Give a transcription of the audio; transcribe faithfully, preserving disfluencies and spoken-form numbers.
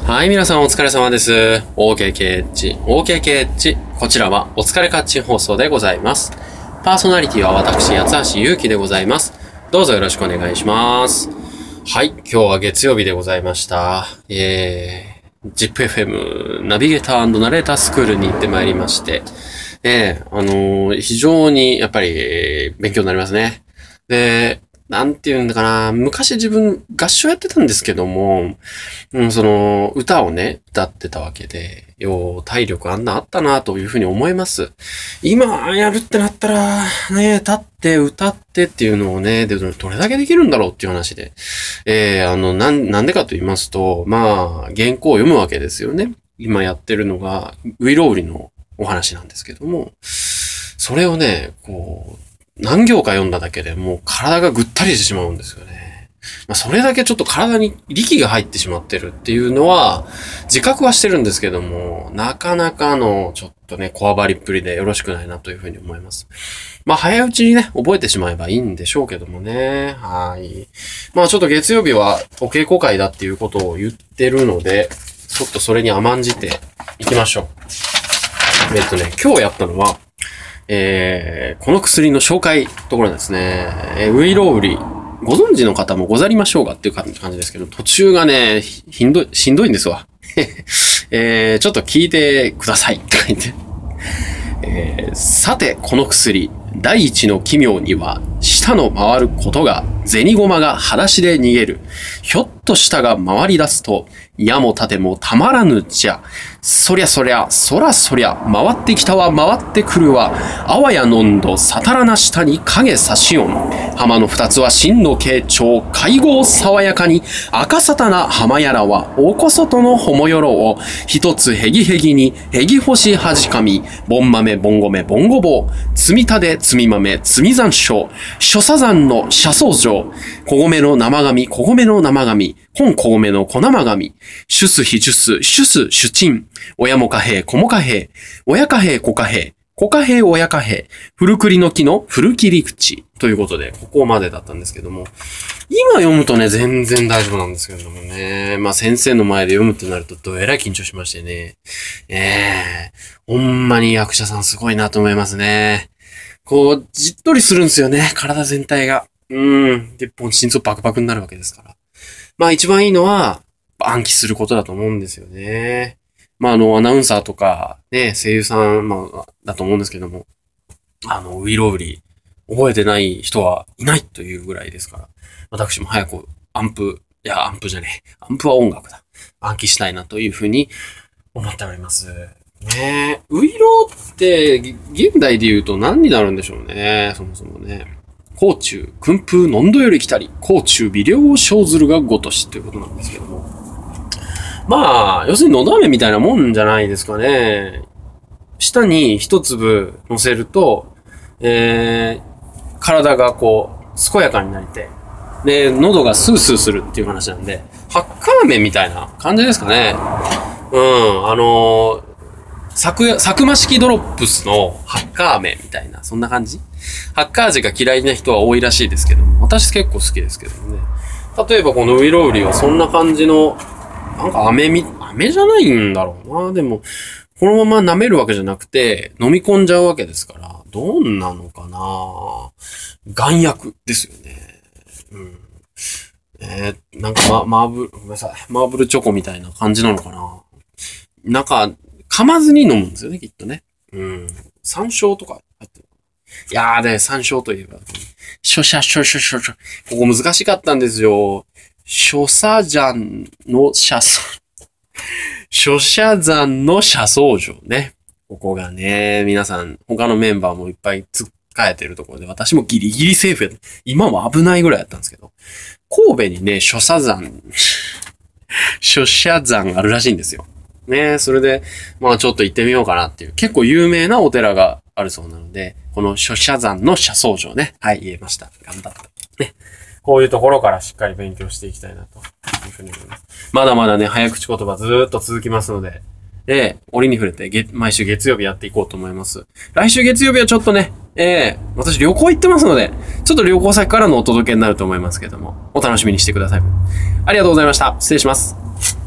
はい、皆さんお疲れ様です。オーケーケーエイチ、オーケーケーエイチ。こちらはお疲れカッチン放送でございます。パーソナリティは私、八橋ゆうきでございます。どうぞよろしくお願いします。はい、今日は月曜日でございました。えー、ジップエフエム ナビゲーター&ナレータースクールに行ってまいりまして、えー、あのー、非常にやっぱり、えー、勉強になりますね。で、なんていうんだかな、昔自分合唱やってたんですけども、うん、その歌をね、歌ってたわけで、よう体力あんなあったなというふうに思います。今やるってなったら、ね、立って歌ってっていうのをね、でどれだけできるんだろうっていう話で、えー、あの、なん、なんでかと言いますと、まあ、原稿を読むわけですよね。今やってるのが、ウイロウリのお話なんですけども、それをね、こう、何行か読んだだけでもう体がぐったりしてしまうんですよね。まあ、それだけちょっと体に力が入ってしまってるっていうのは自覚はしてるんですけども、なかなかのちょっとね、こわばりっぷりでよろしくないなというふうに思います。まあ早いうちにね、覚えてしまえばいいんでしょうけどもね。はい。まあちょっと月曜日はお稽古会だっていうことを言ってるので、ちょっとそれに甘んじていきましょう。えっとね、今日やったのは、えー、この薬の紹介ところですね。えー、ウイロウリ。ご存知の方もござりましょうがっていう感じですけど、途中がね、ひんどい、しんどいんですわ。えー、ちょっと聞いてくださいって書いて。えー、さて、この薬、第一の奇妙には、舌の回ることが、銭駒が裸足で逃げる。ひょっと舌が回り出すと、矢も盾もたまらぬじゃ。そりゃそりゃ、そらそりゃ、回ってきたわ、回ってくるわ。あわやのんど、さたらな下に影差しよん。浜の二つは真の慶長、会合爽やかに、赤さたな浜やらは、おこそとのほもよろを、一つへぎへぎに、へぎほしはじかみ、ぼん豆、ぼんごめ、ぼんごぼう、つみたで、つみ豆、つみ山椒、諸サ山の車窓城、小米の生紙、小米の生紙、本小米の小生紙、主す非主す、主す主鎮、親も貨幣、子も貨幣、親貨幣、子貨幣、子貨幣、親貨幣、古栗の木の古切り口ということで、ここまでだったんですけども、今読むとね、全然大丈夫なんですけれどもね、まあ先生の前で読むってなると、どえらい緊張しましてね、ええー、ほんまに役者さんすごいなと思いますね。こう、じっとりするんですよね、体全体が。うん。で、心臓バクバクになるわけですから。まあ一番いいのは、暗記することだと思うんですよね。まああの、アナウンサーとか、ね、声優さん、まあ、だと思うんですけども、あの、ウイロウリ、覚えてない人はいないというぐらいですから、私も早くアンプ、いや、アンプじゃねえ。アンプは音楽だ。暗記したいなというふうに思っております。ねえ、ウイロって、現代で言うと何になるんでしょうね、そもそもね。甲冑、訓風、のんどより来たり、甲冑、微量を生ずるがごとしということなんですけども。まあ、要するにのど飴みたいなもんじゃないですかね。舌に一粒乗せると、えー、体がこう、健やかになりて、で、喉がスースーするっていう話なんで、ハッカー麺みたいな感じですかね。うん、あのー、サク、サクマ式ドロップスのハッカー麺みたいな、そんな感じ？ハッカー味が嫌いな人は多いらしいですけども、私結構好きですけどね。例えばこのウイロウリはそんな感じの、なんか飴み、飴じゃないんだろうな。でも、このまま舐めるわけじゃなくて、飲み込んじゃうわけですから、どんなのかな。眼薬ですよね。うん。えー、なんかま、マーブル、ごめんなさい。マーブルチョコみたいな感じなのかな。なんか、噛まずに飲むんですよね、きっとね。うん。山椒とか入ってる。いやーね、山椒といえば、書写、書書書書。ここ難しかったんですよ。書写山の車窓。書写山の車窓城ね。ここがね、皆さん、他のメンバーもいっぱい突っかえてるところで、私もギリギリセーフやった。今も危ないぐらいやったんですけど、神戸にね、書写山、書写山あるらしいんですよ。ね、それで、まあちょっと行ってみようかなっていう、結構有名なお寺があるそうなので、この書写山の車窓城ね、はい、言えました。頑張った。ね。こういうところからしっかり勉強していきたいなというふうに思います。まだまだね、早口言葉ずーっと続きますので、で、折に触れて月、毎週月曜日やっていこうと思います。来週月曜日はちょっとね、えー、私旅行行ってますので、ちょっと旅行先からのお届けになると思いますけども、お楽しみにしてください。ありがとうございました。失礼します。